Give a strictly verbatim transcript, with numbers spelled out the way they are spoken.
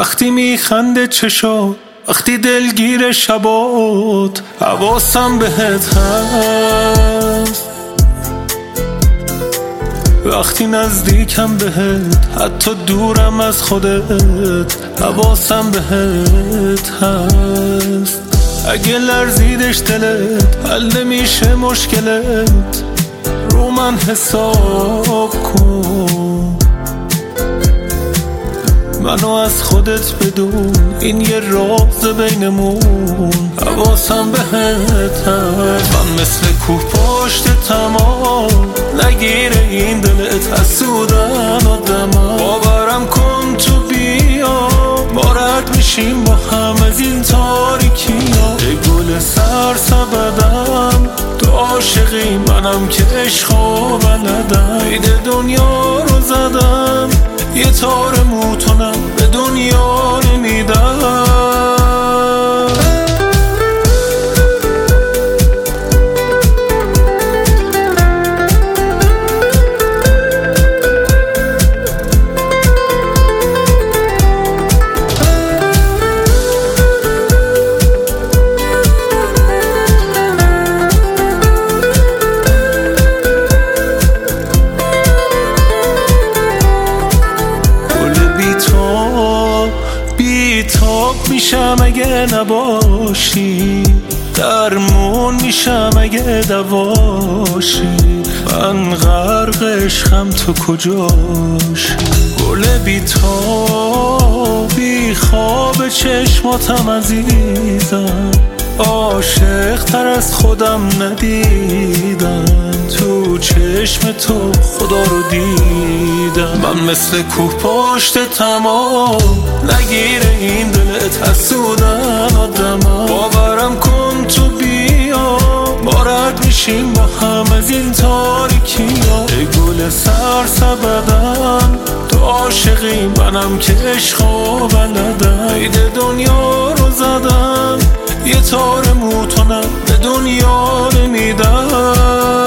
وقتی میخنده چشات، وقتی دلگیر شبات، حواسم بهت هست. وقتی نزدیکم بهت، حتی دورم از خودت، حواسم بهت هست. اگه لرزیدش دلت، حل نمیشه مشکلت، رو من حساب کن. منو از خودت بدون، این یه راز بینمون، حواسم بهت هست. من مثل کوه پشت تمام، نگیره این دلت حسودن آدمم. باورم کن تو بیا، ما رد میشیم با هم از این تاریکی‌ها. ای گل سرسبدم، تو عاشقی منم که عشقو بلدم. عید دنیا رو زدم، یه تار موتونم به دنیا نمیدم. بیتاب میشم اگه نباشی، درمون میشم اگه دواشی. من غرق عشقم، تو کجاشی؟ گل بیتاب بی خواب چشماتم عزیزم، عاشق تر از خودم ندیدم. تو چشم تو خدا رو دیدم. من مثل کوه پشت تمام، نگیره این دلت حسودن آدمم. باورم کن تو بیا، ما رد میشیم با هم از این تاریکی‌ها. ای گل سرسبدم، تو عاشقی منم که عشقو بلدم. عید دنیا رو زدم، یه تار موتونم به دنیا نمیدم.